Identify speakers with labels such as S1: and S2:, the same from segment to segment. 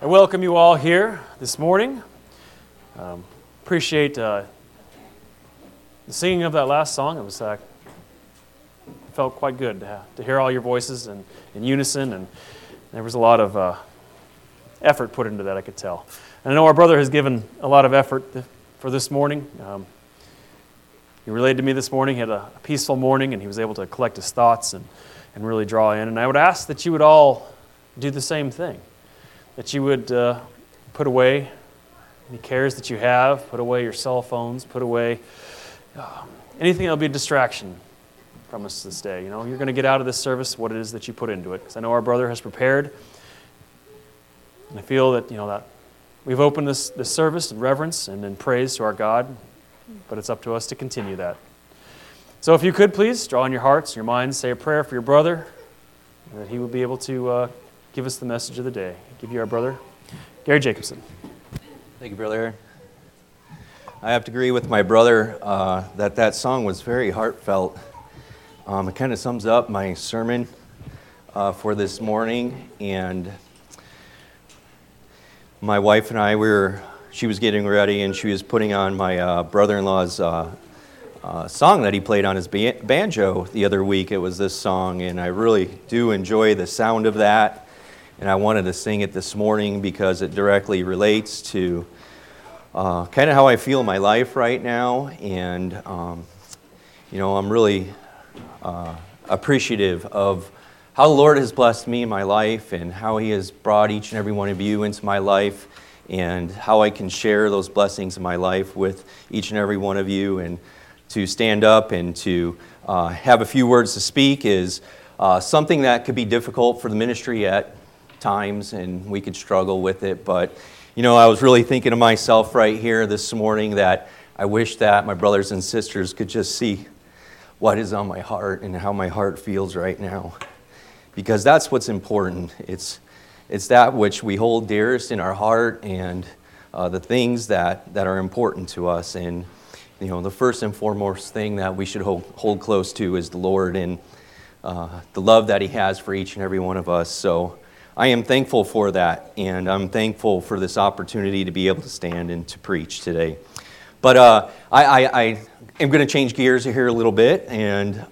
S1: I welcome you all here this morning. Appreciate the singing of that last song. It was felt quite good to hear all your voices in unison, and there was a lot of effort put into that, I could tell. And I know our brother has given a lot of effort for this morning. He relayed to me this morning, he had a peaceful morning, and he was able to collect his thoughts and really draw in. And I would ask that you would all do the same thing, that you would put away any cares that you have, put away your cell phones, put away anything that will be a distraction from us this day. You know, you're going to get out of this service what it is that you put into it, because I know our brother has prepared, and I feel that, that we've opened this service in reverence and in praise to our God, but it's up to us to continue that. So if you could please draw in your hearts, your minds, say a prayer for your brother, that he will be able to give us the message of the day. I give you our brother, Gary Jacobson.
S2: Thank you, Brother Aaron. I have to agree with my brother that song was very heartfelt. It kind of sums up my sermon for this morning. And my wife and I, she was getting ready and she was putting on my brother-in-law's song that he played on his banjo the other week. It was this song, and I really do enjoy the sound of that. And I wanted to sing it this morning because it directly relates to kind of how I feel in my life right now. And, I'm really appreciative of how the Lord has blessed me in my life and how He has brought each and every one of you into my life and how I can share those blessings in my life with each and every one of you. And to stand up and to have a few words to speak is something that could be difficult for the ministry at times, and we could struggle with it. But, I was really thinking to myself right here this morning that I wish that my brothers and sisters could just see what is on my heart and how my heart feels right now. Because that's what's important. It's that which we hold dearest in our heart and the things that are important to us. And, the first and foremost thing that we should hold close to is the Lord and the love that He has for each and every one of us. So I am thankful for that, and I'm thankful for this opportunity to be able to stand and to preach today. But I am going to change gears here a little bit, and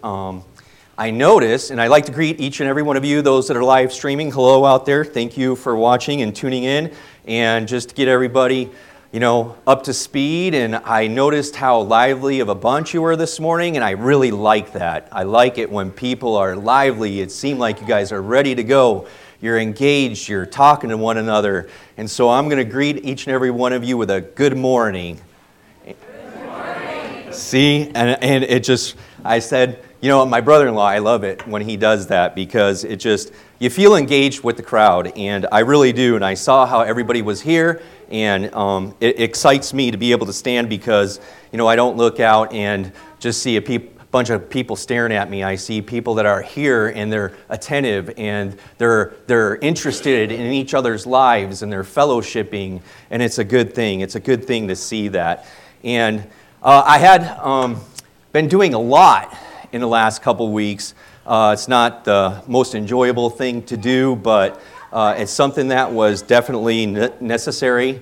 S2: I notice, and I'd like to greet each and every one of you, those that are live streaming. Hello out there. Thank you for watching and tuning in. And just to get everybody, up to speed, and I noticed how lively of a bunch you were this morning, and I really like that. I like it when people are lively. It seemed like you guys are ready to go. You're engaged, you're talking to one another. And so I'm going to greet each and every one of you with a good morning. Good morning. See, and it just, I said, my brother-in-law, I love it when he does that because it just, you feel engaged with the crowd, and I really do. And I saw how everybody was here, and it excites me to be able to stand because, I don't look out and just see a bunch of people staring at me. I see people that are here, and they're attentive, and they're interested in each other's lives, and they're fellowshipping, and it's a good thing. It's a good thing to see that. And I had been doing a lot in the last couple weeks. It's not the most enjoyable thing to do, but it's something that was definitely necessary,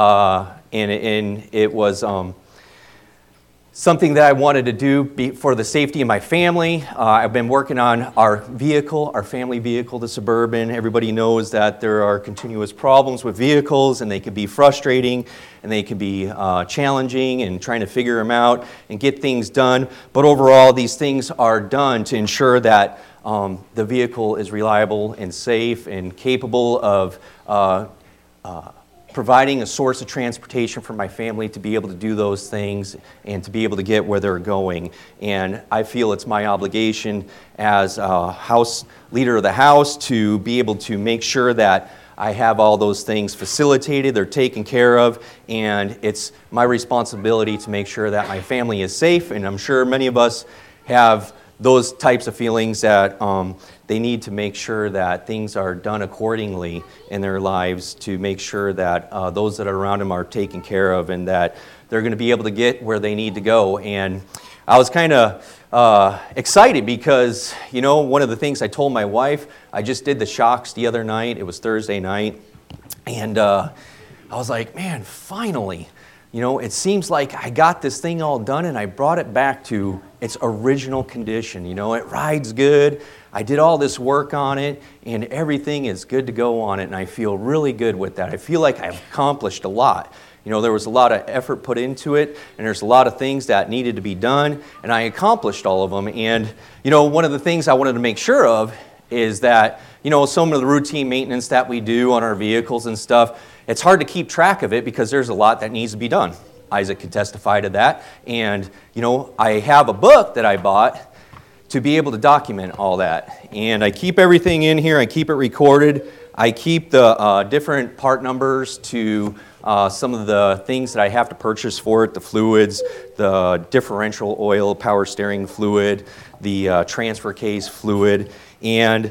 S2: and it was something that I wanted to do for the safety of my family. I've been working on our family vehicle, the Suburban. Everybody knows that there are continuous problems with vehicles, and they can be frustrating, and they can be challenging, and trying to figure them out and get things done. But overall, these things are done to ensure that the vehicle is reliable and safe and capable of providing a source of transportation for my family to be able to do those things and to be able to get where they're going. And I feel it's my obligation as a house leader of the house to be able to make sure that I have all those things facilitated, they're taken care of, and it's my responsibility to make sure that my family is safe. And I'm sure many of us have those types of feelings that they need to make sure that things are done accordingly in their lives to make sure that those that are around them are taken care of and that they're going to be able to get where they need to go. And I was kind of excited because, one of the things I told my wife, I just did the shocks the other night. It was Thursday night. And I was like, man, finally. It seems like I got this thing all done and I brought it back to its original condition. It rides good. I did all this work on it and everything is good to go on it, and I feel really good with that. I feel like I've accomplished a lot. There was a lot of effort put into it, and there's a lot of things that needed to be done, and I accomplished all of them. And, one of the things I wanted to make sure of is that, some of the routine maintenance that we do on our vehicles and stuff, it's hard to keep track of it because there's a lot that needs to be done. Isaac could testify to that. And, I have a book that I bought to be able to document all that. And I keep everything in here. I keep it recorded. I keep the different part numbers to some of the things that I have to purchase for it, the fluids, the differential oil, power steering fluid, the transfer case fluid. And,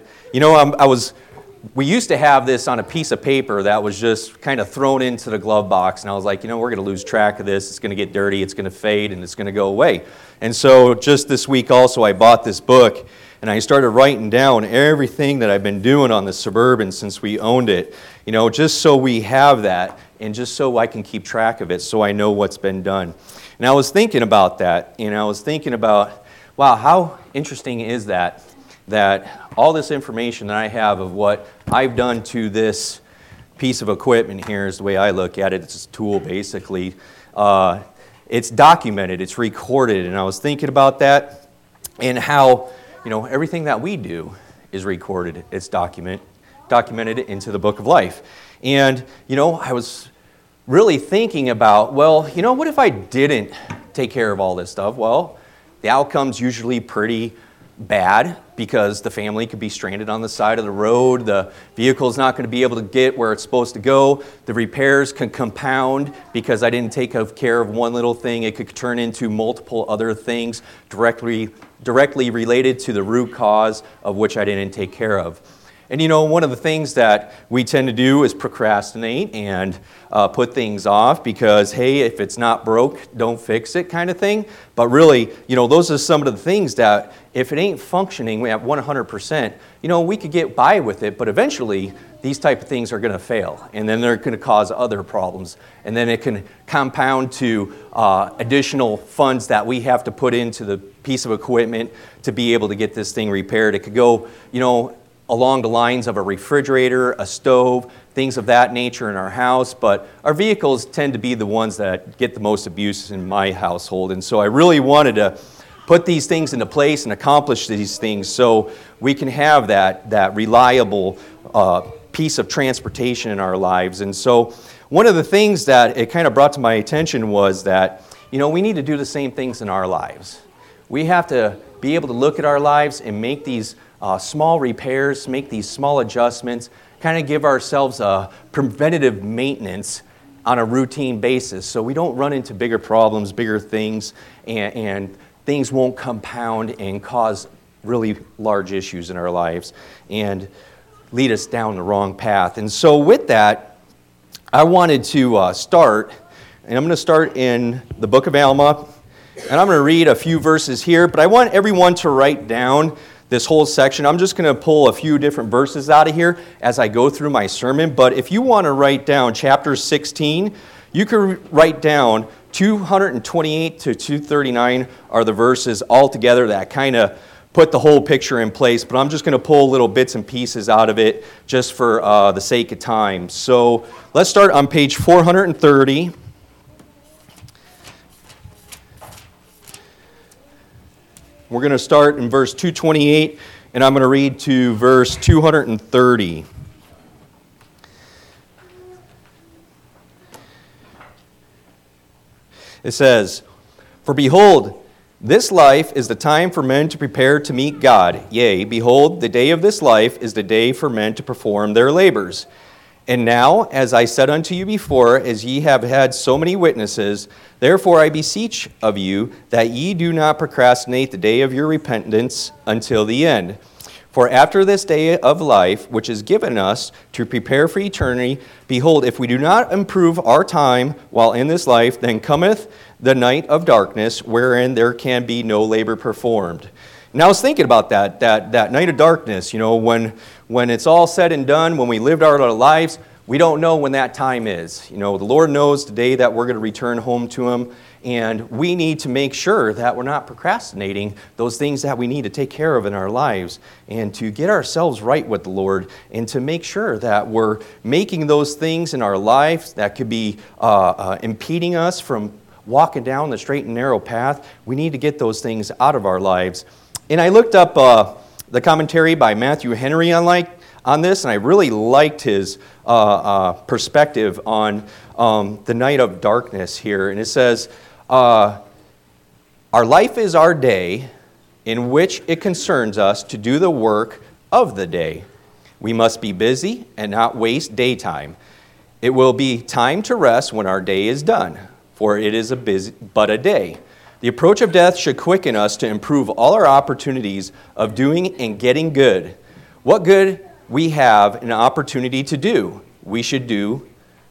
S2: we used to have this on a piece of paper that was just kind of thrown into the glove box. And I was like, we're going to lose track of this. It's going to get dirty. It's going to fade, and it's going to go away. And so just this week also, I bought this book, and I started writing down everything that I've been doing on the Suburban since we owned it, just so we have that, and just so I can keep track of it, so I know what's been done. And I was thinking about that, and I was thinking about, wow, how interesting is that all this information that I have of what I've done to this piece of equipment here is the way I look at it. It's a tool, basically. It's documented, it's recorded, and I was thinking about that and how, everything that we do is recorded. It's documented into the book of life. And, I was really thinking about, well, what if I didn't take care of all this stuff? Well, the outcome's usually pretty bad because the family could be stranded on the side of the road. The vehicle's not going to be able to get where it's supposed to go. The repairs can compound because I didn't take care of one little thing. It could turn into multiple other things directly related to the root cause of which I didn't take care of. And one of the things that we tend to do is procrastinate and put things off because, hey, if it's not broke, don't fix it kind of thing. But really, those are some of the things that if it ain't functioning at 100%, we could get by with it, but eventually these type of things are going to fail. And then they're going to cause other problems. And then it can compound to additional funds that we have to put into the piece of equipment to be able to get this thing repaired. It could go, along the lines of a refrigerator, a stove, things of that nature in our house, but our vehicles tend to be the ones that get the most abuse in my household. And so I really wanted to put these things into place and accomplish these things so we can have that reliable piece of transportation in our lives. And so one of the things that it kind of brought to my attention was that, we need to do the same things in our lives. We have to be able to look at our lives and make these small repairs, make these small adjustments, kind of give ourselves a preventative maintenance on a routine basis so we don't run into bigger problems, bigger things, and things won't compound and cause really large issues in our lives and lead us down the wrong path. And so with that, I wanted to start, and I'm going to start in the book of Alma, and I'm going to read a few verses here, but I want everyone to write down this whole section. I'm just going to pull a few different verses out of here as I go through my sermon, but if you want to write down chapter 16, you can write down 228 to 239 are the verses altogether that kind of put the whole picture in place, but I'm just going to pull little bits and pieces out of it just for the sake of time. So let's start on page 430. We're going to start in verse 228, and I'm going to read to verse 230. It says, "For behold, this life is the time for men to prepare to meet God. Yea, behold, the day of this life is the day for men to perform their labors. And now, as I said unto you before, as ye have had so many witnesses, therefore I beseech of you that ye do not procrastinate the day of your repentance until the end. For after this day of life, which is given us to prepare for eternity, behold, if we do not improve our time while in this life, then cometh the night of darkness, wherein there can be no labor performed." And I was thinking about that night of darkness, when it's all said and done, when we lived our lives, we don't know when that time is. The Lord knows the day that we're going to return home to Him, and we need to make sure that we're not procrastinating those things that we need to take care of in our lives, and to get ourselves right with the Lord, and to make sure that we're making those things in our lives that could be impeding us from walking down the straight and narrow path. We need to get those things out of our lives. And I looked up the commentary by Matthew Henry on this, and I really liked his perspective on the night of darkness here. And it says, our life is our day in which it concerns us to do the work of the day. We must be busy and not waste daytime. It will be time to rest when our day is done, for it is but a day. The approach of death should quicken us to improve all our opportunities of doing and getting good. What good we have an opportunity to do, we should do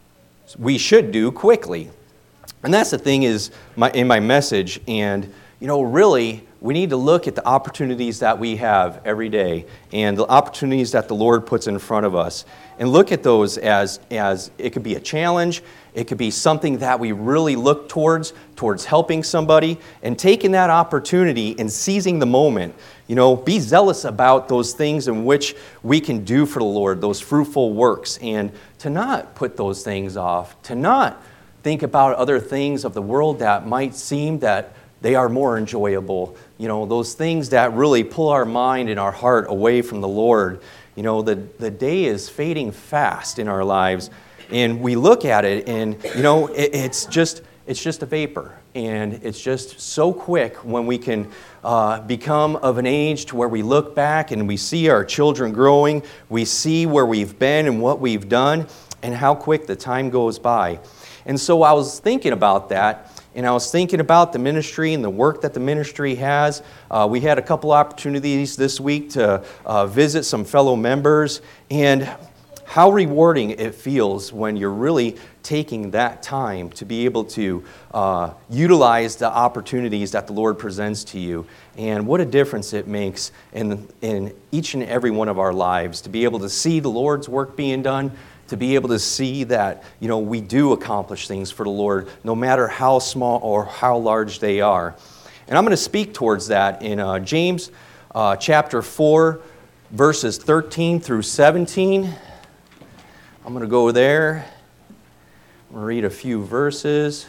S2: quickly. And that's the thing in my message. And, really, we need to look at the opportunities that we have every day and the opportunities that the Lord puts in front of us. And look at those as it could be a challenge. It could be something that we really look towards helping somebody, and taking that opportunity and seizing the moment. Be zealous about those things in which we can do for the Lord, those fruitful works, and to not put those things off, to not think about other things of the world that might seem that they are more enjoyable. Those things that really pull our mind and our heart away from the Lord. The day is fading fast in our lives, and we look at it, and it's just a vapor, and it's just so quick when we can become of an age to where we look back and we see our children growing, we see where we've been and what we've done, and how quick the time goes by. And so I was thinking about that. And I was thinking about the ministry and the work that the ministry has. We had a couple opportunities this week to visit some fellow members, and how rewarding it feels when you're really taking that time to be able to utilize the opportunities that the Lord presents to you. And what a difference it makes in each and every one of our lives to be able to see the Lord's work being done, to be able to see that, we do accomplish things for the Lord, no matter how small or how large they are. And I'm going to speak towards that in James chapter 4, verses 13 through 17. I'm going to go there. I'm going to read a few verses.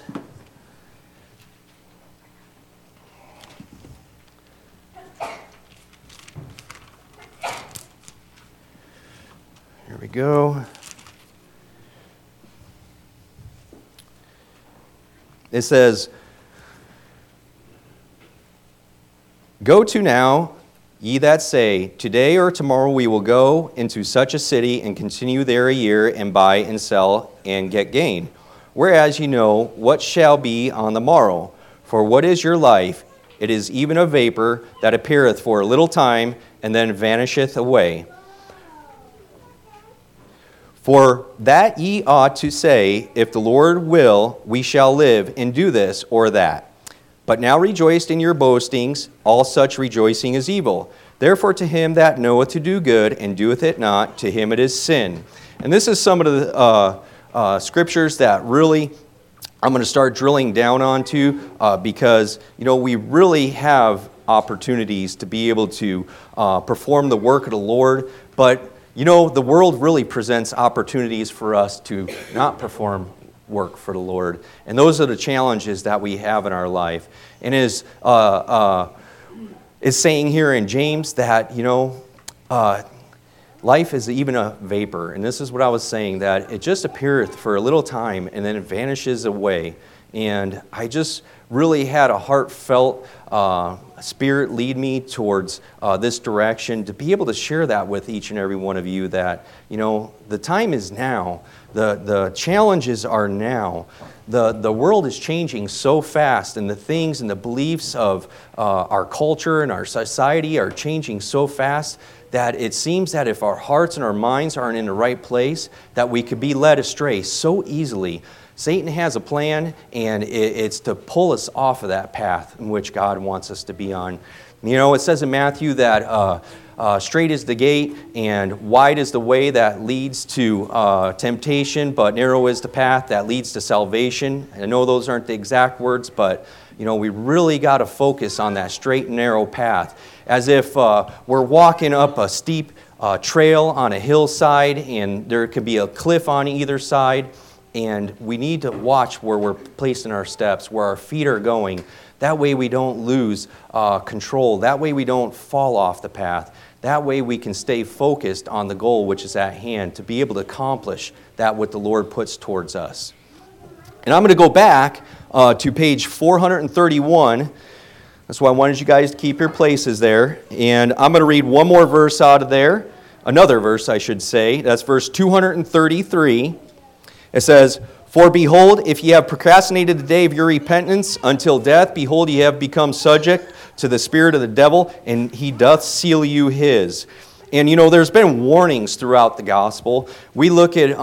S2: Here we go. It says, "Go to now, ye that say, today or tomorrow we will go into such a city and continue there a year and buy and sell and get gain. Whereas ye know what shall be on the morrow. For what is your life? It is even a vapor that appeareth for a little time and then vanisheth away. For that ye ought to say, if the Lord will, we shall live and do this or that. But now rejoice in your boastings, all such rejoicing is evil. Therefore to him that knoweth to do good and doeth it not, to him it is sin." And this is some of the scriptures that really I'm going to start drilling down onto because, we really have opportunities to be able to perform the work of the Lord, but the world really presents opportunities for us to not perform work for the Lord. And those are the challenges that we have in our life. And it's saying here in James that, life is even a vapor. And this is what I was saying, that it just appeareth for a little time and then it vanishes away. And I just really had a heartfelt spirit lead me towards this direction, to be able to share that with each and every one of you, that, the time is now. The challenges are now. The world is changing so fast, and the things and the beliefs of our culture and our society are changing so fast that it seems that if our hearts and our minds aren't in the right place, that we could be led astray so easily. Satan has a plan, and it's to pull us off of that path in which God wants us to be on. It says in Matthew that straight is the gate and wide is the way that leads to temptation, but narrow is the path that leads to salvation. I know those aren't the exact words, but we really got to focus on that straight and narrow path, as if we're walking up a steep trail on a hillside, and there could be a cliff on either side, and we need to watch where we're placing our steps, where our feet are going. That way we don't lose control. That way we don't fall off the path. That way we can stay focused on the goal which is at hand, to be able to accomplish that what the Lord puts towards us. And I'm going to go back to page 431. That's why I wanted you guys to keep your places there. And I'm going to read one more verse out of there. Another verse, I should say. That's verse 233. It says, "For behold, if ye have procrastinated the day of your repentance until death, behold, ye have become subject to the spirit of the devil, and he doth seal you his." And there's been warnings throughout the gospel. We look at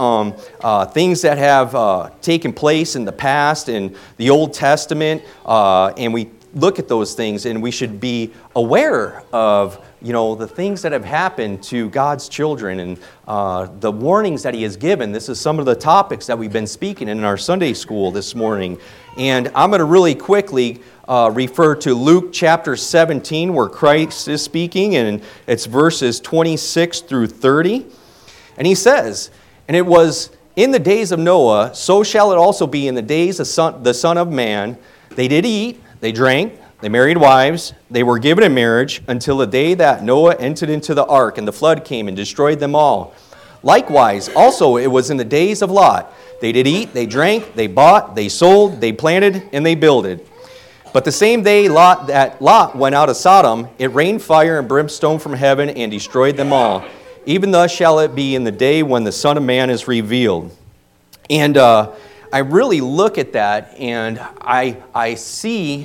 S2: things that have taken place in the past in the Old Testament, and we look at those things, and we should be aware of the things that have happened to God's children and the warnings that He has given. This is some of the topics that we've been speaking in our Sunday school this morning. And I'm going to really quickly refer to Luke chapter 17, where Christ is speaking, and it's verses 26 through 30. And He says, "And it was in the days of Noah, so shall it also be in the days of the Son of Man. They did eat, they drank, they married wives, they were given in marriage, until the day that Noah entered into the ark, and the flood came and destroyed them all. Likewise, also it was in the days of Lot. They did eat, they drank, they bought, they sold, they planted, and they builded. But the same day that Lot went out of Sodom, it rained fire and brimstone from heaven and destroyed them all. Even thus shall it be in the day when the Son of Man is revealed." And I really look at that, and I see,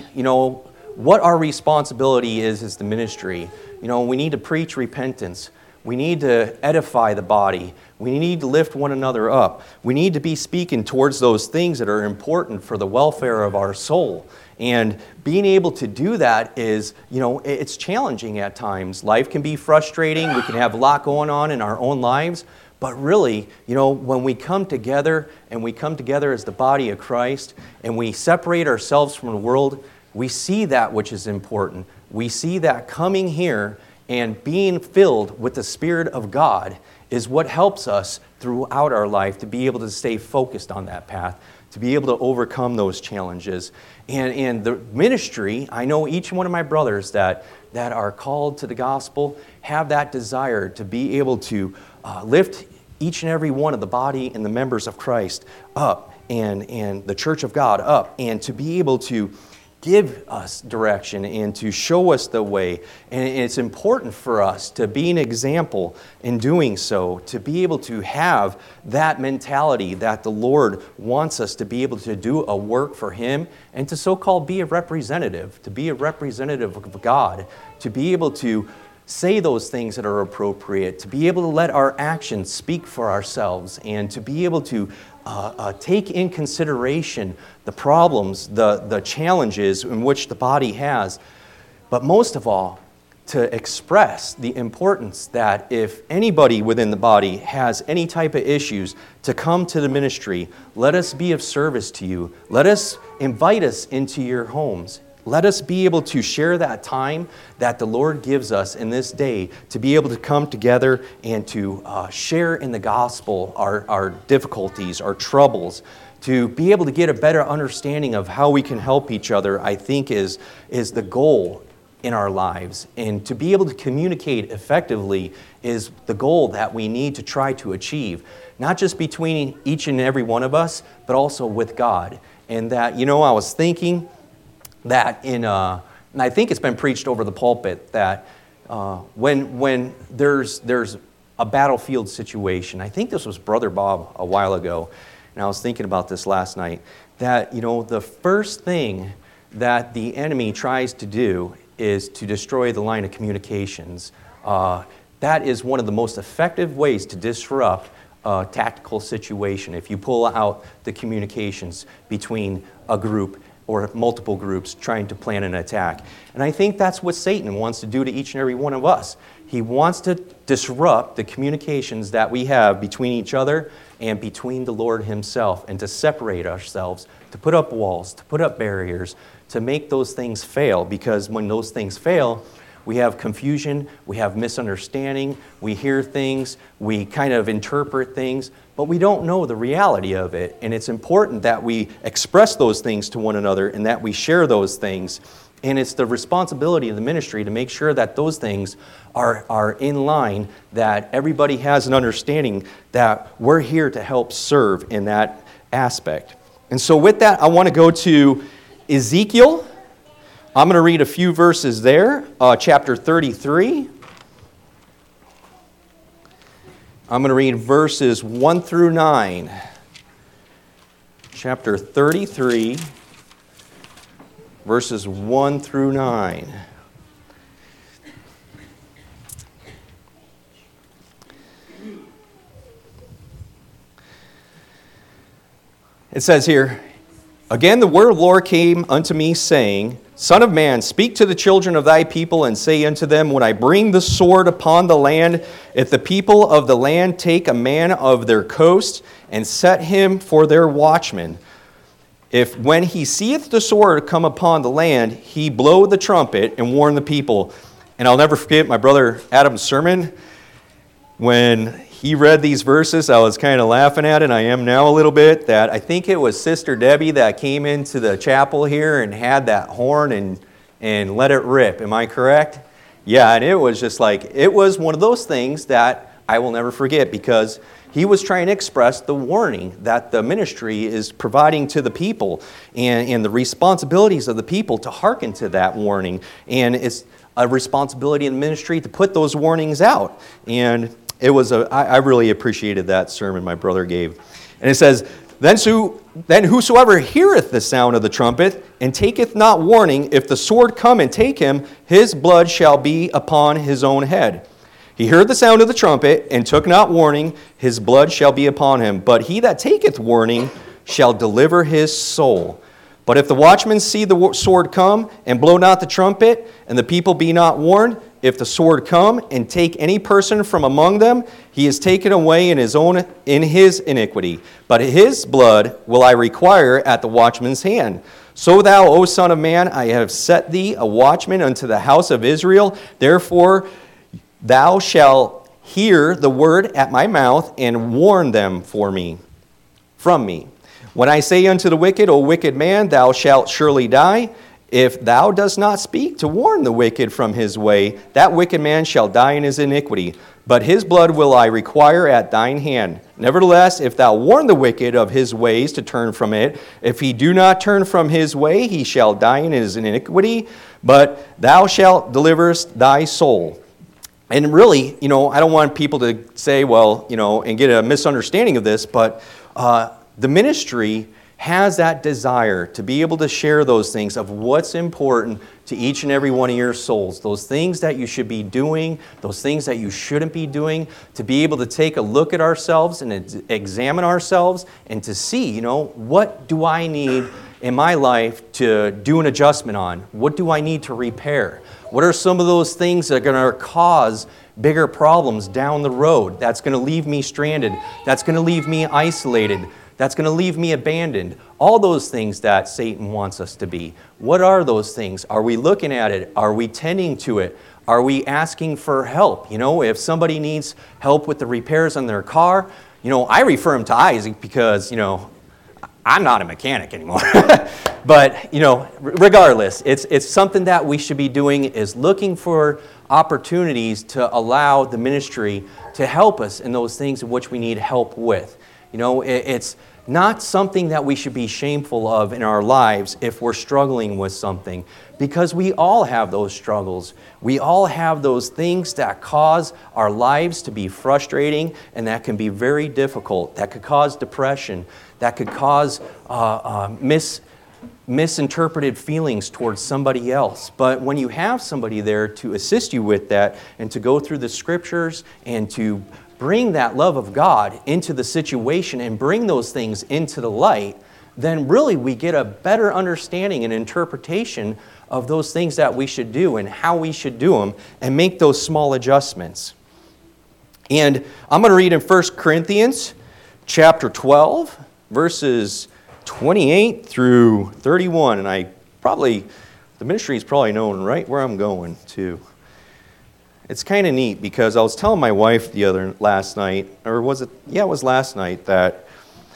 S2: what our responsibility is as the ministry. We need to preach repentance. We need to edify the body. We need to lift one another up. We need to be speaking towards those things that are important for the welfare of our soul. And being able to do that is, it's challenging at times. Life can be frustrating. We can have a lot going on in our own lives. But really, when we come together, and we come together as the body of Christ, and we separate ourselves from the world, we see that which is important. We see that coming here and being filled with the Spirit of God is what helps us throughout our life to be able to stay focused on that path, to be able to overcome those challenges. And the ministry, I know each one of my brothers that are called to the gospel have that desire to be able to lift each and every one of the body and the members of Christ up, and the church of God up, and to be able to give us direction and to show us the way. And it's important for us to be an example in doing so, to be able to have that mentality that the Lord wants us to be able to do a work for Him, and to so-called be a representative, to be a representative of God, to be able to say those things that are appropriate, to be able to let our actions speak for ourselves, and to be able to take in consideration the problems, the challenges in which the body has. But most of all, to express the importance that if anybody within the body has any type of issues, to come to the ministry. Let us be of service to you. Let us invite us into your homes. Let us be able to share that time that the Lord gives us in this day to be able to come together and to share in the gospel our difficulties, our troubles, to be able to get a better understanding of how we can help each other, I think is the goal in our lives. And to be able to communicate effectively is the goal that we need to try to achieve, not just between each and every one of us, but also with God. And that, I was thinking that and I think it's been preached over the pulpit, that when there's a battlefield situation, I think this was Brother Bob a while ago, and I was thinking about this last night, that the first thing that the enemy tries to do is to destroy the line of communications. That is one of the most effective ways to disrupt a tactical situation. If you pull out the communications between a group or multiple groups trying to plan an attack. And I think that's what Satan wants to do to each and every one of us. He wants to disrupt the communications that we have between each other and between the Lord himself, and to separate ourselves, to put up walls, to put up barriers, to make those things fail. Because when those things fail, we have confusion, we have misunderstanding, we hear things, we kind of interpret things, but we don't know the reality of it. And it's important that we express those things to one another and that we share those things. And it's the responsibility of the ministry to make sure that those things are in line, that everybody has an understanding that we're here to help serve in that aspect. And so with that, I want to go to Ezekiel. I'm going to read a few verses there, chapter 33. I'm going to read verses 1 through 9. Chapter 33, verses 1 through 9. It says here, "Again the word of the Lord came unto me, saying, Son of man, speak to the children of thy people, and say unto them, When I bring the sword upon the land, if the people of the land take a man of their coast, and set him for their watchman, if when he seeth the sword come upon the land, he blow the trumpet and warn the people." And I'll never forget my brother Adam's sermon. When he read these verses, I was kind of laughing at it, and I am now a little bit, that I think it was Sister Debbie that came into the chapel here and had that horn and let it rip. Am I correct? Yeah, and it was just like, it was one of those things that I will never forget, because he was trying to express the warning that the ministry is providing to the people, and the responsibilities of the people to hearken to that warning. And it's a responsibility in the ministry to put those warnings out. And it was I really appreciated that sermon my brother gave. And it says, Then whosoever heareth the sound of the trumpet, and taketh not warning, if the sword come and take him, his blood shall be upon his own head. He heard the sound of the trumpet, and took not warning, his blood shall be upon him. But he that taketh warning shall deliver his soul. But if the watchmen see the sword come, and blow not the trumpet, and the people be not warned, if the sword come and take any person from among them, he is taken away in his iniquity. But his blood will I require at the watchman's hand. So thou, O son of man, I have set thee a watchman unto the house of Israel. Therefore thou shalt hear the word at my mouth, and warn them from me. When I say unto the wicked, O wicked man, thou shalt surely die, if thou dost not speak to warn the wicked from his way, that wicked man shall die in his iniquity. But his blood will I require at thine hand. Nevertheless, if thou warn the wicked of his ways to turn from it, if he do not turn from his way, he shall die in his iniquity, but thou shalt deliver thy soul. And really, I don't want people to say, and get a misunderstanding of this, but the ministry has that desire to be able to share those things of what's important to each and every one of your souls, those things that you should be doing, those things that you shouldn't be doing, to be able to take a look at ourselves and examine ourselves and to see, what do I need in my life to do an adjustment on? What do I need to repair? What are some of those things that are going to cause bigger problems down the road? That's going to leave me stranded. That's going to leave me isolated. That's going to leave me abandoned. All those things that Satan wants us to be. What are those things? Are we looking at it? Are we tending to it? Are we asking for help? If somebody needs help with the repairs on their car, I refer them to Isaac because, I'm not a mechanic anymore. But, regardless, it's something that we should be doing, is looking for opportunities to allow the ministry to help us in those things in which we need help with. It's not something that we should be shameful of in our lives if we're struggling with something, because we all have those struggles. We all have those things that cause our lives to be frustrating, and that can be very difficult. That could cause depression. That could cause misinterpreted feelings towards somebody else. But when you have somebody there to assist you with that, and to go through the scriptures and to bring that love of God into the situation and bring those things into the light, then really we get a better understanding and interpretation of those things that we should do and how we should do them and make those small adjustments. And I'm going to read in 1 Corinthians chapter 12, verses 28 through 31. And the ministry is probably knowing right where I'm going to. It's kind of neat because I was telling my wife last night, or was it? Yeah, it was last night that,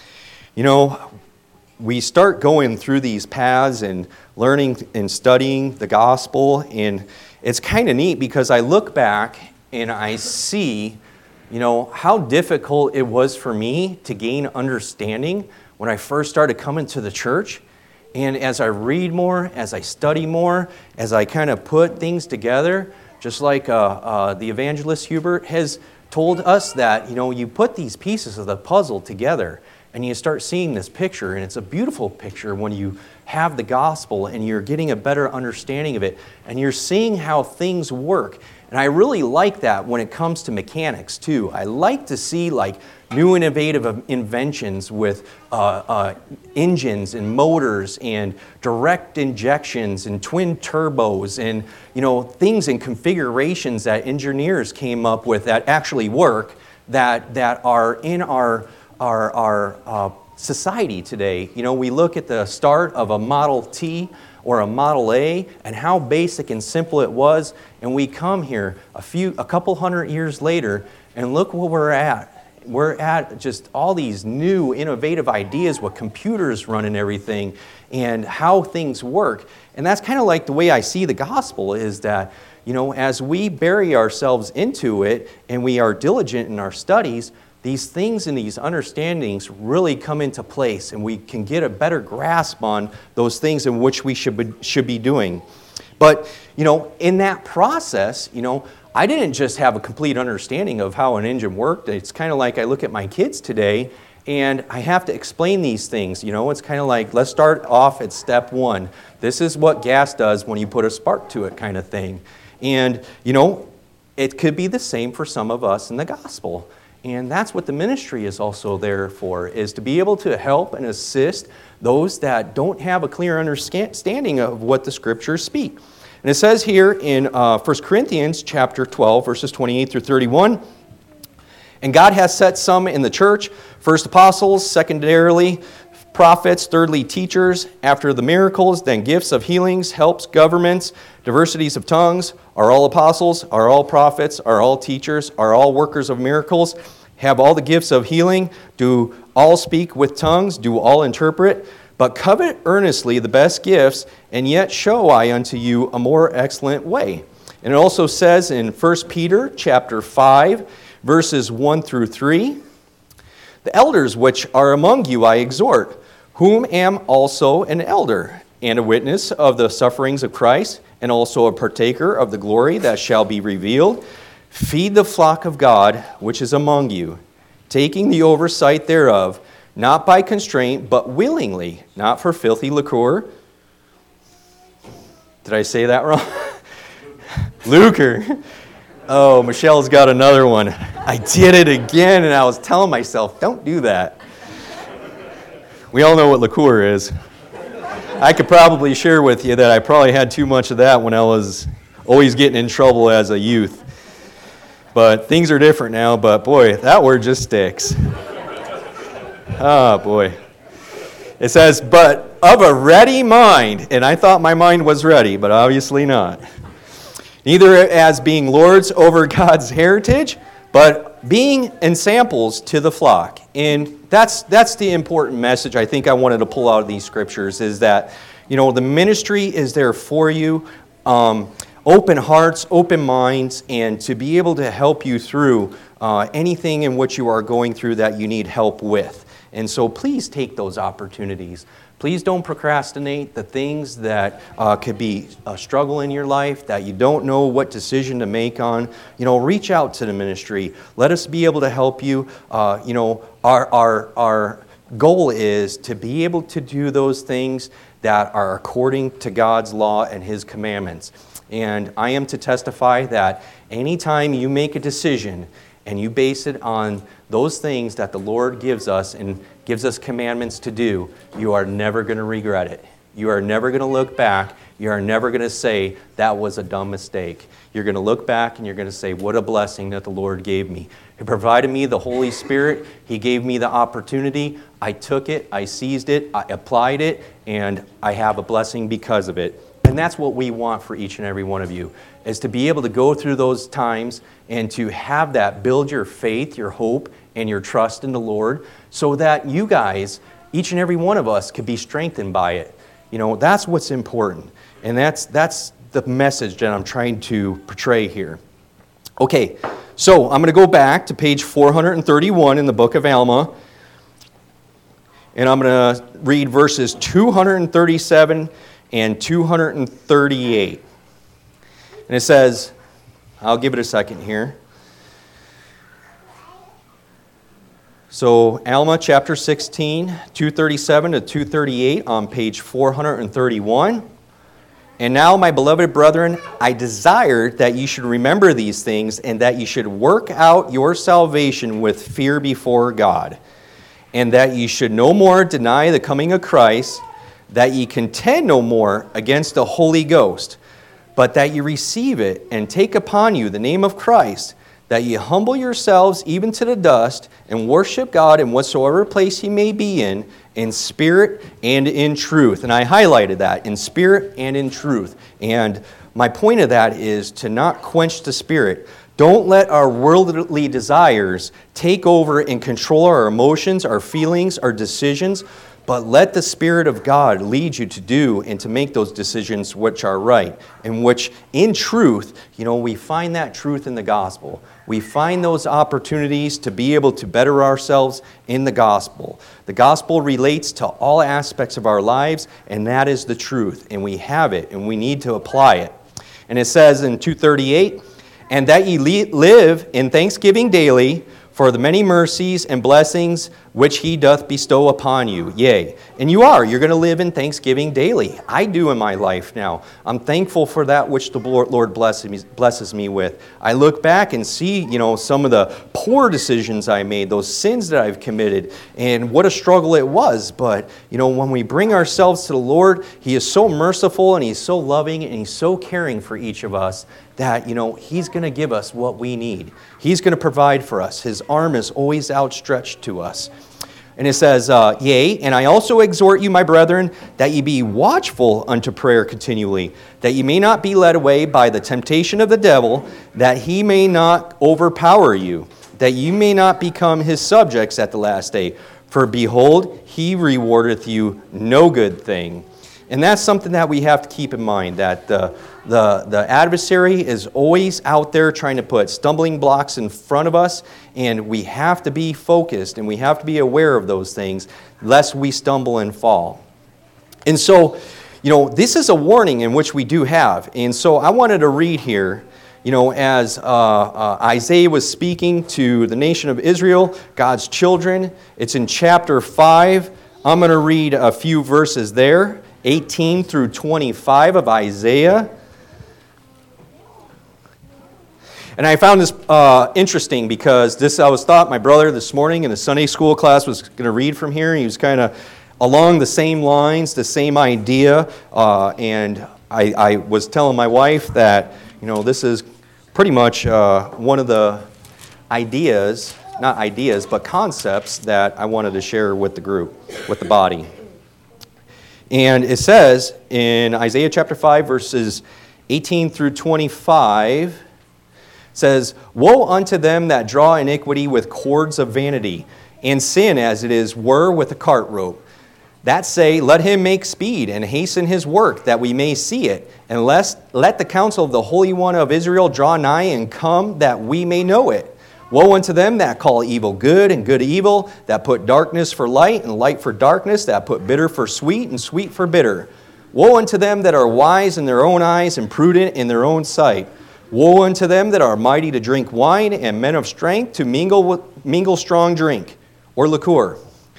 S2: we start going through these paths and learning and studying the gospel. And it's kind of neat because I look back and I see, how difficult it was for me to gain understanding when I first started coming to the church. And as I read more, as I study more, as I kind of put things together, just like the evangelist Hubert has told us that, you put these pieces of the puzzle together and you start seeing this picture, and it's a beautiful picture when you have the gospel and you're getting a better understanding of it and you're seeing how things work. And I really like that when it comes to mechanics too. I like to see new innovative inventions with engines and motors and direct injections and twin turbos and things and configurations that engineers came up with that actually work that are in our society today. We look at the start of a Model T or a Model A and how basic and simple it was, and we come here a couple hundred years later and look where we're at. We're at just all these new innovative ideas with computers running everything and how things work. And that's kind of like the way I see the gospel is that, as we bury ourselves into it and we are diligent in our studies, these things and these understandings really come into place and we can get a better grasp on those things in which we should be doing. But, in that process, I didn't just have a complete understanding of how an engine worked. It's kind of like I look at my kids today and I have to explain these things. It's kind of like, let's start off at step one. This is what gas does when you put a spark to it kind of thing. And, it could be the same for some of us in the gospel. And that's what the ministry is also there for, is to be able to help and assist those that don't have a clear understanding of what the Scriptures speak. And it says here in 1 Corinthians chapter 12, verses 28 through 31, "And God has set some in the church, first apostles, secondarily prophets, thirdly teachers, after the miracles, then gifts of healings, helps, governments, diversities of tongues. Are all apostles? Are all prophets? Are all teachers? Are all workers of miracles? Have all the gifts of healing? Do all speak with tongues? Do all interpret? But covet earnestly the best gifts, and yet show I unto you a more excellent way." And it also says in 1 Peter chapter 5, verses 1 through 3, "The elders which are among you I exhort, whom am also an elder, and a witness of the sufferings of Christ, and also a partaker of the glory that shall be revealed. Feed the flock of God which is among you, taking the oversight thereof, not by constraint, but willingly, not for filthy lucre." Did I say that wrong? Lucre. Oh, Michelle's got another one. I did it again, and I was telling myself, don't do that. We all know what liqueur is. I could probably share with you that I probably had too much of that when I was always getting in trouble as a youth. But things are different now, but boy, that word just sticks. Oh, boy. It says, "But of a ready mind," and I thought my mind was ready, but obviously not. "Neither as being lords over God's heritage, but being ensamples to the flock." And that's the important message I think I wanted to pull out of these scriptures, is that, the ministry is there for you, open hearts, open minds, and to be able to help you through anything in which you are going through that you need help with. And so please take those opportunities. Please don't procrastinate the things that could be a struggle in your life, that you don't know what decision to make on. Reach out to the ministry. Let us be able to help you. Our goal is to be able to do those things that are according to God's law and His commandments. And I am to testify that anytime you make a decision and you base it on those things that the Lord gives us and gives us commandments to do, you are never going to regret it. You are never going to look back. You are never going to say, that was a dumb mistake. You're going to look back and you're going to say, what a blessing that the Lord gave me. He provided me the Holy Spirit. He gave me the opportunity. I took it. I seized it. I applied it. And I have a blessing because of it. And that's what we want for each and every one of you, is to be able to go through those times and to have that build your faith, your hope, and your trust in the Lord, so that you guys, each and every one of us, could be strengthened by it. You know, that's what's important. And that's the message that I'm trying to portray here. Okay, so I'm going to go back to page 431 in the book of Alma. And I'm going to read verses 237 and 238. And it says, I'll give it a second here. So Alma chapter 16, 237 to 238 on page 431. And now, my beloved brethren, I desire that you should remember these things and that you should work out your salvation with fear before God, and that ye should no more deny the coming of Christ, that ye contend no more against the Holy Ghost, but that ye receive it and take upon you the name of Christ, that ye humble yourselves even to the dust, and worship God in whatsoever place ye may be in spirit and in truth. And I highlighted that, in spirit and in truth. And my point of that is to not quench the Spirit. Don't let our worldly desires take over and control our emotions, our feelings, our decisions, but let the Spirit of God lead you to do and to make those decisions which are right, and which in truth, you know, we find that truth in the gospel. We find those opportunities to be able to better ourselves in the gospel. The gospel relates to all aspects of our lives, and that is the truth, and we have it, and we need to apply it. And it says in 238, and that ye live in thanksgiving daily, for the many mercies and blessings which he doth bestow upon you. Yea, and you're going to live in thanksgiving daily. I do in my life now. I'm thankful for that which the Lord blesses me with. I look back and see, you know, some of the poor decisions I made, those sins that I've committed, and what a struggle it was. But, you know, when we bring ourselves to the Lord, He is so merciful and He's so loving and He's so caring for each of us that, you know, He's going to give us what we need. He's going to provide for us. His arm is always outstretched to us. And it says, yea, and I also exhort you, my brethren, that ye be watchful unto prayer continually, that ye may not be led away by the temptation of the devil, that he may not overpower you, that ye may not become his subjects at the last day. For behold, he rewardeth you no good thing. And that's something that we have to keep in mind, that the adversary is always out there trying to put stumbling blocks in front of us, and we have to be focused and we have to be aware of those things lest we stumble and fall. And so, you know, this is a warning in which we do have. And so I wanted to read here, you know, as Isaiah was speaking to the nation of Israel, God's children. It's in chapter 5. I'm going to read a few verses there, 18 through 25 of Isaiah. And I found this interesting because I was taught my brother this morning in the Sunday school class was going to read from here. He was kind of along the same lines, the same idea. And I was telling my wife that, you know, this is pretty much one of the ideas, not ideas, but concepts that I wanted to share with the group, with the body. And it says in Isaiah chapter 5, verses 18 through 25, says, woe unto them that draw iniquity with cords of vanity, and sin as it is were with a cart rope. That say, let him make speed and hasten his work, that we may see it. And let the counsel of the Holy One of Israel draw nigh and come, that we may know it. Woe unto them that call evil good and good evil, that put darkness for light and light for darkness, that put bitter for sweet and sweet for bitter. Woe unto them that are wise in their own eyes and prudent in their own sight. Woe unto them that are mighty to drink wine, and men of strength to mingle strong drink, or liquor,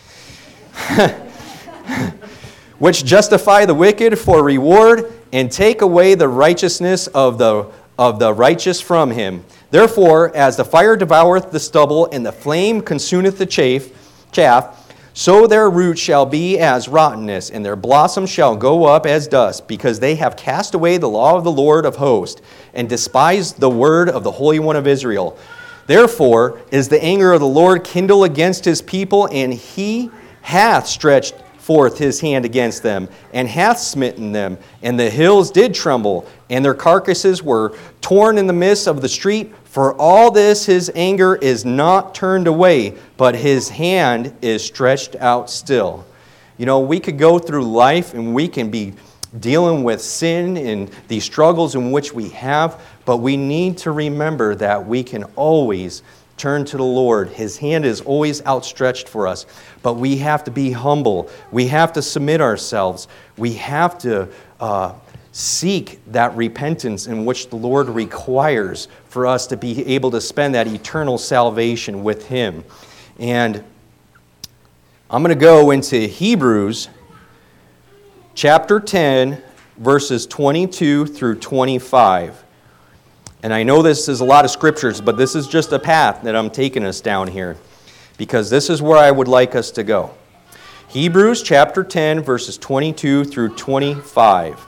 S2: which justify the wicked for reward, and take away the righteousness of the righteous from him, Therefore, as the fire devoureth the stubble, and the flame consumeth the chaff, so their roots shall be as rottenness, and their blossoms shall go up as dust, because they have cast away the law of the Lord of hosts, and despised the word of the Holy One of Israel. Therefore is the anger of the Lord kindled against his people, and he hath stretched forth his hand against them, and hath smitten them. And the hills did tremble, and their carcasses were torn in the midst of the street. For all this his anger is not turned away, but his hand is stretched out still. You know, we could go through life and we can be dealing with sin and the struggles in which we have, but we need to remember that we can always turn to the Lord. His hand is always outstretched for us, but we have to be humble. We have to submit ourselves. We have to seek that repentance in which the Lord requires for us to be able to spend that eternal salvation with Him. And I'm going to go into Hebrews chapter 10, verses 22 through 25. And I know this is a lot of scriptures, but this is just a path that I'm taking us down here, because this is where I would like us to go. Hebrews chapter 10, verses 22 through 25.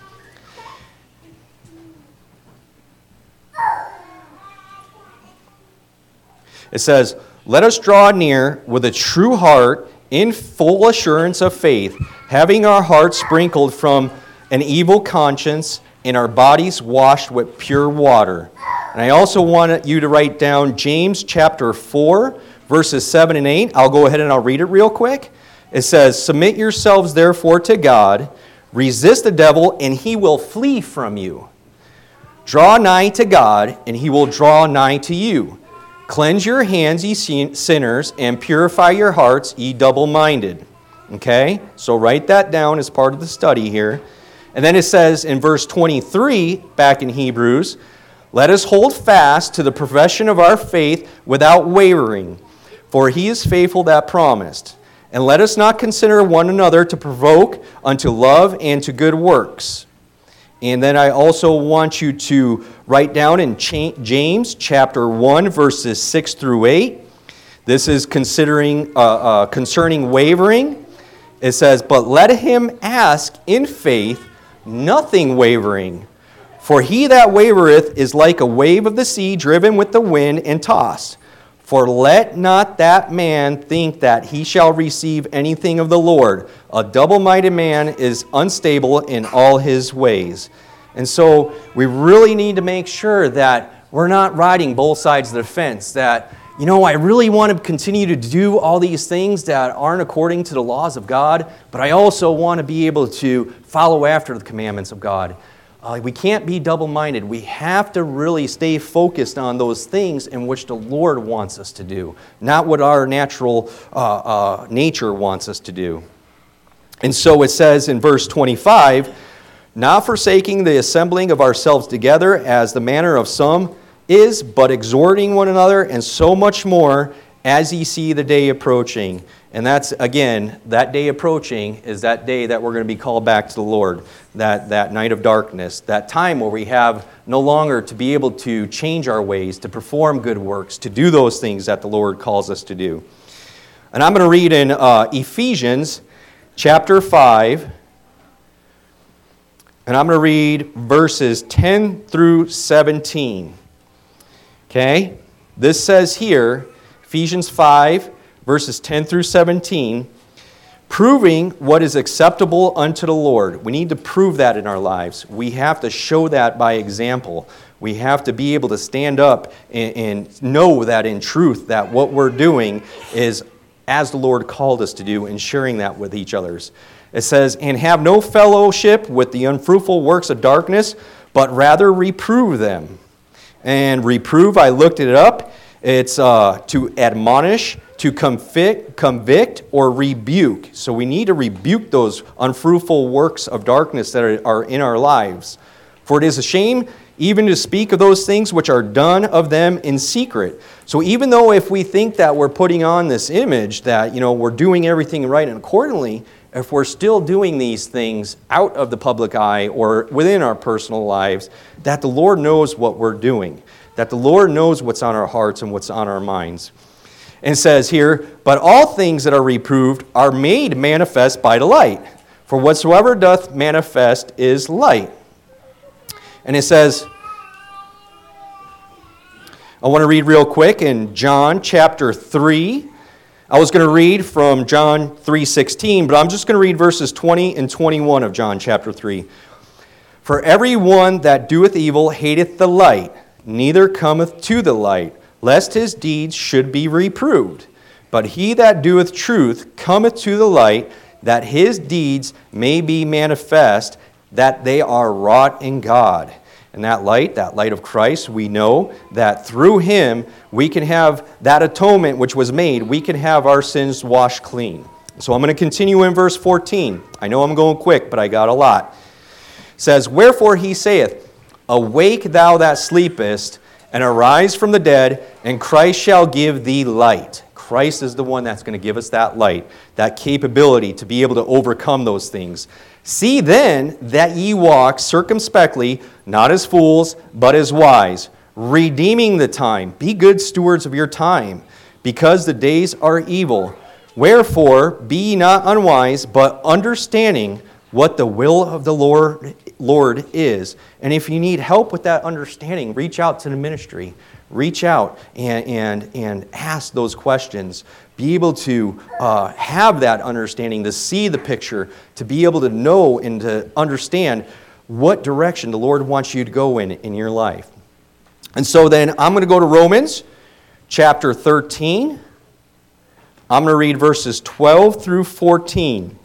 S2: It says, "Let us draw near with a true heart in full assurance of faith, having our hearts sprinkled from an evil conscience and our bodies washed with pure water." And I also want you to write down James chapter 4, verses 7 and 8. I'll go ahead and I'll read it real quick. It says, "Submit yourselves therefore to God, resist the devil, and he will flee from you. Draw nigh to God, and he will draw nigh to you. Cleanse your hands, ye sinners, and purify your hearts, ye double-minded." Okay? So write that down as part of the study here. And then it says in verse 23, back in Hebrews, "Let us hold fast to the profession of our faith without wavering, for he is faithful that promised. And let us not consider one another to provoke unto love and to good works." And then I also want you to write down in James chapter 1, verses 6 through 8. This is concerning wavering. It says, "But let him ask in faith, nothing wavering. For he that wavereth is like a wave of the sea driven with the wind and tossed. For let not that man think that he shall receive anything of the Lord. A double-minded man is unstable in all his ways." And so we really need to make sure that we're not riding both sides of the fence, that, you know, I really want to continue to do all these things that aren't according to the laws of God, but I also want to be able to follow after the commandments of God. We can't be double-minded. We have to really stay focused on those things in which the Lord wants us to do, not what our natural nature wants us to do. And so it says in verse 25, "Not forsaking the assembling of ourselves together, as the manner of some is, but exhorting one another, and so much more as ye see the day approaching." And that's, again, that day approaching is that day that we're going to be called back to the Lord, that night of darkness, that time where we have no longer to be able to change our ways, to perform good works, to do those things that the Lord calls us to do. And I'm going to read in Ephesians chapter 5, and I'm going to read verses 10 through 17. Okay? This says here, Ephesians 5, verses 10 through 17, "Proving what is acceptable unto the Lord." We need to prove that in our lives. We have to show that by example. We have to be able to stand up and know that in truth that what we're doing is as the Lord called us to do, and sharing that with each other. It says, "And have no fellowship with the unfruitful works of darkness, but rather reprove them." And reprove, I looked it up. It's to admonish, to convict, or rebuke. So we need to rebuke those unfruitful works of darkness that are in our lives. "For it is a shame even to speak of those things which are done of them in secret." So even though if we think that we're putting on this image that, you know, we're doing everything right and accordingly, if we're still doing these things out of the public eye or within our personal lives, that the Lord knows what we're doing. that the Lord knows what's on our hearts and what's on our minds. And it says here, but all things that are reproved are made manifest by the light. For whatsoever doth manifest is light. And it says, I want to read real quick in John chapter 3. I was going to read from John 3:16, but I'm just going to read verses 20 and 21 of John chapter 3. For every one that doeth evil hateth the light, neither cometh to the light, lest his deeds should be reproved. But he that doeth truth cometh to the light, that his deeds may be manifest, that they are wrought in God. And that light of Christ, we know that through him we can have that atonement which was made. We can have our sins washed clean. So I'm going to continue in verse 14. I know I'm going quick, but I got a lot. It says, wherefore he saith, awake thou that sleepest, and arise from the dead, and Christ shall give thee light. Christ is the one that's going to give us that light, that capability to be able to overcome those things. See then that ye walk circumspectly, not as fools, but as wise, redeeming the time. Be good stewards of your time, because the days are evil. Wherefore be ye not unwise, but understanding what the will of the Lord is. And if you need help with that understanding, reach out to the ministry. Reach out and ask those questions. Be able to have that understanding, to see the picture, to be able to know and to understand what direction the Lord wants you to go in your life. And so then I'm going to go to Romans chapter 13. I'm going to read verses 12 through 14.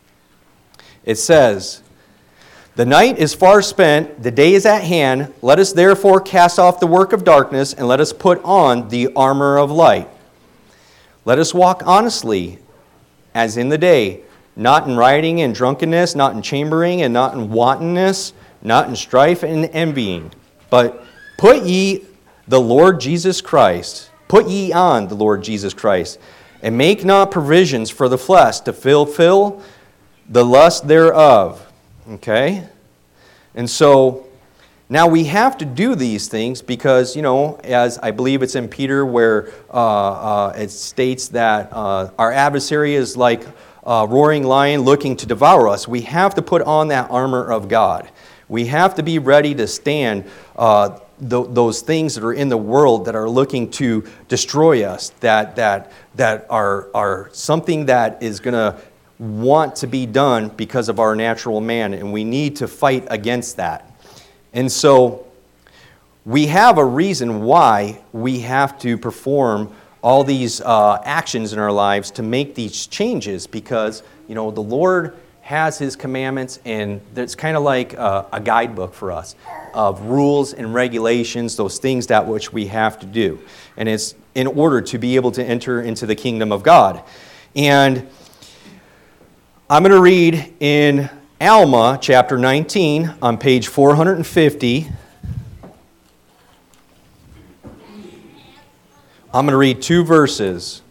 S2: It says, the night is far spent, the day is at hand. Let us therefore cast off the work of darkness, and let us put on the armor of light. Let us walk honestly, as in the day, not in rioting and drunkenness, not in chambering, and not in wantonness, not in strife and envying. But put ye the Lord Jesus Christ, put ye on the Lord Jesus Christ, and make not provisions for the flesh to fulfill the lust thereof. Okay? And so now we have to do these things because, as I believe it's in Peter where it states that our adversary is like a roaring lion looking to devour us. We have to put on that armor of God. We have to be ready to stand those things that are in the world that are looking to destroy us, that are something that is going to want to be done because of our natural man, and we need to fight against that. And so we have a reason why we have to perform all these actions in our lives to make these changes, because the Lord has his commandments, and it's kind of like a guidebook for us of rules and regulations, those things that which we have to do. And it's in order to be able to enter into the kingdom of God. And I'm going to read in Alma chapter 19 on page 450. I'm going to read 2 verses.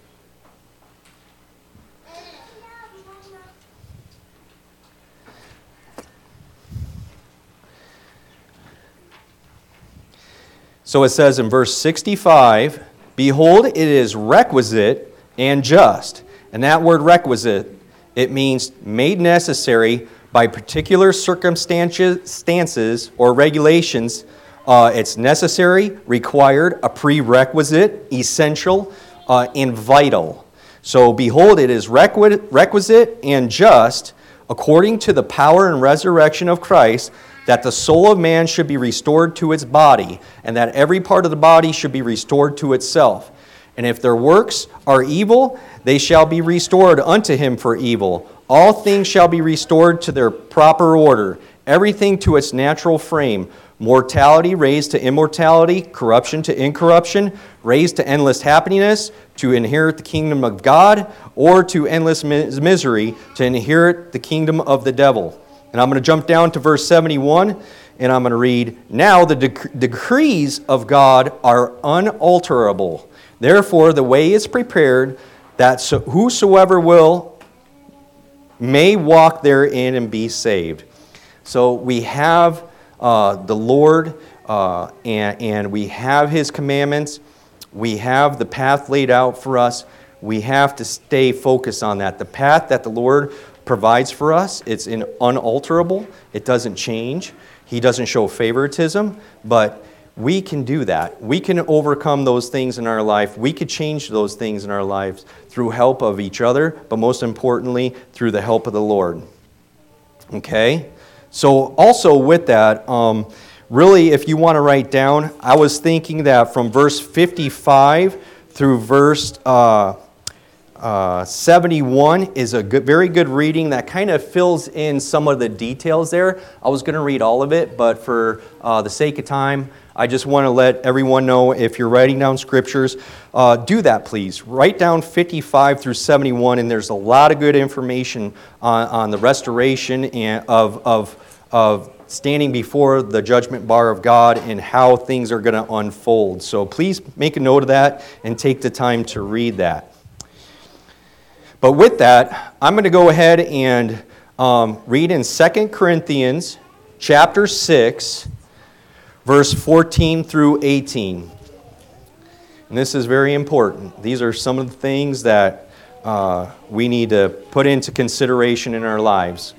S2: So it says in verse 65, behold, it is requisite and just. And that word requisite, it means made necessary by particular circumstances or regulations. It's necessary, required, a prerequisite, essential, and vital. So behold, it is requisite and just, according to the power and resurrection of Christ, that the soul of man should be restored to its body, and that every part of the body should be restored to itself. And if their works are evil, they shall be restored unto him for evil. All things shall be restored to their proper order, everything to its natural frame. Mortality raised to immortality, corruption to incorruption, raised to endless happiness, to inherit the kingdom of God, or to endless misery, to inherit the kingdom of the devil. And I'm going to jump down to verse 71, and I'm going to read, now the decrees of God are unalterable. Therefore, the way is prepared that whosoever will may walk therein and be saved. So we have the Lord and we have His commandments. We have the path laid out for us. We have to stay focused on that. The path that the Lord provides for us, it's unalterable. It doesn't change. He doesn't show favoritism, but we can do that. We can overcome those things in our life. We could change those things in our lives through help of each other, but most importantly, through the help of the Lord. Okay? So also with that, really, if you want to write down, I was thinking that from verse 55 through verse 71 is a very good reading that kind of fills in some of the details there. I was going to read all of it, but for the sake of time, I just want to let everyone know, if you're writing down scriptures, do that, please. Write down 55 through 71, and there's a lot of good information on the restoration and of standing before the judgment bar of God and how things are going to unfold. So please make a note of that and take the time to read that. But with that, I'm going to go ahead and read in 2 Corinthians chapter 6, verse 14 through 18. And this is very important. These are some of the things that we need to put into consideration in our lives.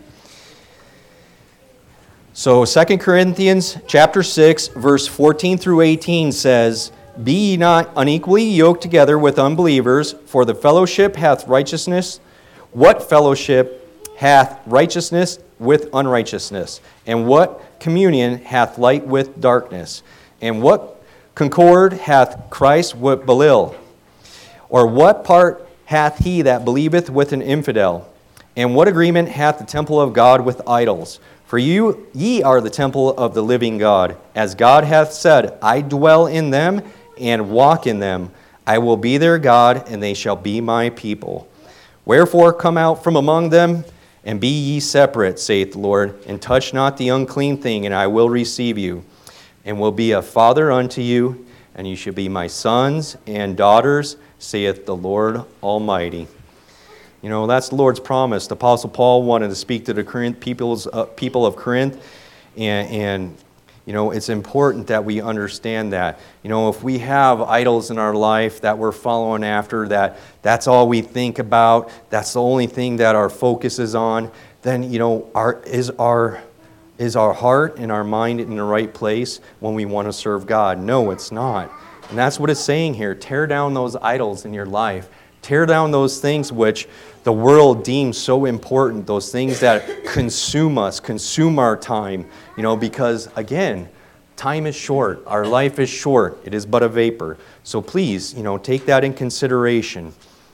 S2: So 2 Corinthians chapter 6, verse 14 through 18 says, "Be ye not unequally yoked together with unbelievers, for the fellowship hath righteousness. What fellowship hath righteousness with unrighteousness? And what communion hath light with darkness? And what concord hath Christ with Belial? Or what part hath he that believeth with an infidel? And what agreement hath the temple of God with idols? For ye are the temple of the living God. As God hath said, I dwell in them and walk in them. I will be their God, and they shall be my people. Wherefore come out from among them, and be ye separate, saith the Lord, and touch not the unclean thing, and I will receive you, and will be a father unto you, and you shall be my sons and daughters, saith the Lord Almighty." You know, that's the Lord's promise. The Apostle Paul wanted to speak to the people of Corinth, and you know, it's important that we understand that. You know, if we have idols in our life that we're following after, that's all we think about, that's the only thing that our focus is on, then, you know, is our heart and our mind in the right place when we want to serve God? No, it's not. And that's what it's saying here. Tear down those idols in your life. Tear down those things which the world deems so important, those things that consume us, consume our time, you know, because, again, time is short. Our life is short. It is but a vapor. So please, you know, take that in consideration.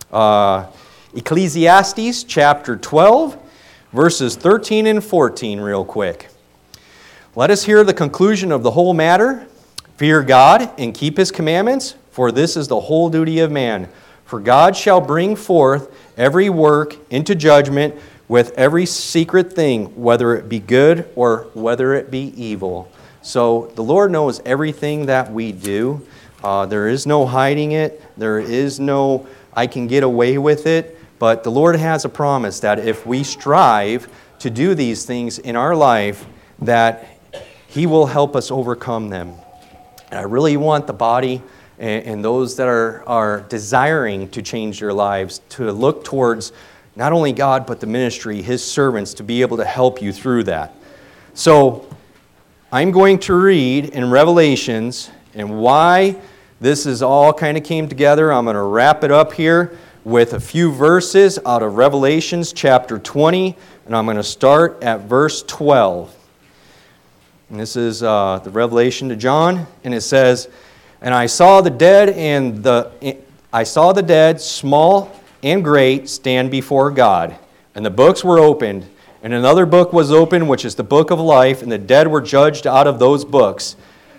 S2: Ecclesiastes chapter 12, verses 13 and 14 real quick. "Let us hear the conclusion of the whole matter. Fear God and keep His commandments, for this is the whole duty of man. For God shall bring forth every work into judgment with every secret thing, whether it be good or whether it be evil." So the Lord knows everything that we do. There is no hiding it. There is no, I can get away with it. But the Lord has a promise that if we strive to do these things in our life, that He will help us overcome them. And I really want the body and those that are desiring to change their lives to look towards not only God, but the ministry, His servants, to be able to help you through that. So I'm going to read in Revelations, and why this is all kind of came together, I'm going to wrap it up here with a few verses out of Revelations chapter 20, and I'm going to start at verse 12. And this is the revelation to John, and it says, "And I saw the dead, small and great, stand before God. And the books were opened. And another book was opened, which is the book of life. And the dead were judged out of those books.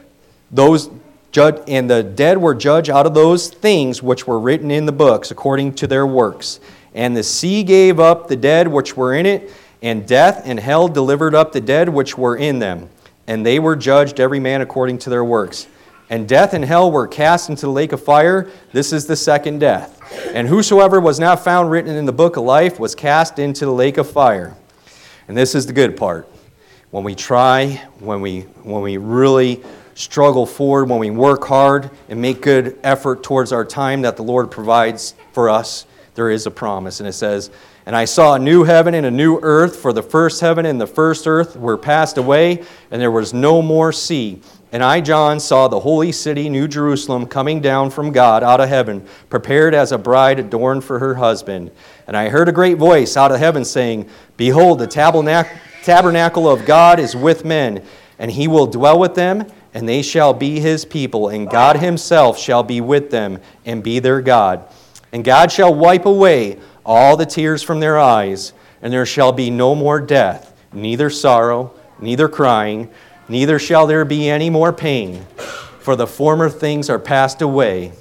S2: And the dead were judged out of those things which were written in the books, according to their works. And the sea gave up the dead which were in it, and death and hell delivered up the dead which were in them. And they were judged every man according to their works. And death and hell were cast into the lake of fire. This is the second death. And whosoever was not found written in the book of life was cast into the lake of fire." And this is the good part. When we try, when we really struggle forward, when we work hard and make good effort towards our time that the Lord provides for us, there is a promise. And it says, "And I saw a new heaven and a new earth, for the first heaven and the first earth were passed away, and there was no more sea. And I, John, saw the holy city, New Jerusalem, coming down from God out of heaven, prepared as a bride adorned for her husband. And I heard a great voice out of heaven saying, Behold, the tabernacle of God is with men, and he will dwell with them, and they shall be his people, and God himself shall be with them and be their God. And God shall wipe away all the tears from their eyes, and there shall be no more death, neither sorrow, neither crying, neither shall there be any more pain, for the former things are passed away.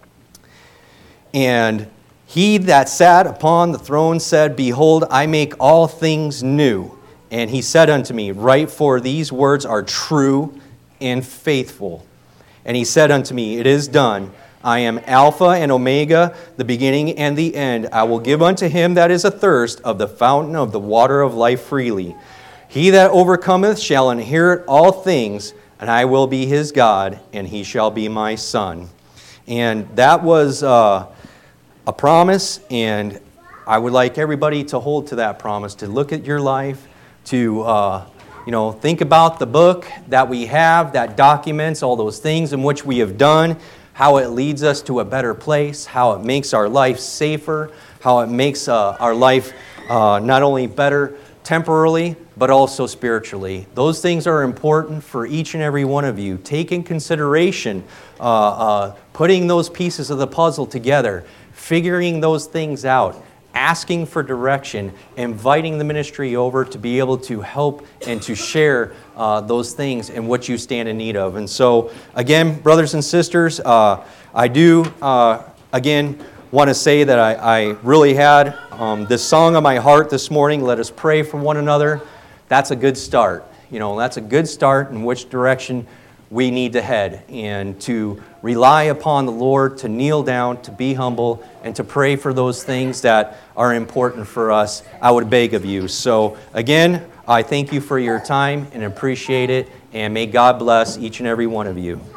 S2: And he that sat upon the throne said, Behold, I make all things new. And he said unto me, Write, for these words are true and faithful. And he said unto me, It is done. I am Alpha and Omega, the beginning and the end. I will give unto him that is athirst of the fountain of the water of life freely. He that overcometh shall inherit all things, and I will be his God, and he shall be my son." And that was a promise, and I would like everybody to hold to that promise, to look at your life, to think about the book that we have that documents all those things in which we have done, how it leads us to a better place, how it makes our life safer, how it makes our life not only better temporarily, but also spiritually. Those things are important for each and every one of you. Take in consideration putting those pieces of the puzzle together, figuring those things out, asking for direction, inviting the ministry over to be able to help and to share those things and what you stand in need of. And so, again, brothers and sisters, I do, again, want to say that I really had this song on my heart this morning, Let Us Pray for One Another. That's a good start. That's a good start in which direction we need to head, and to rely upon the Lord, to kneel down, to be humble, and to pray for those things that are important for us. I would beg of you. So again, I thank you for your time and appreciate it, and may God bless each and every one of you.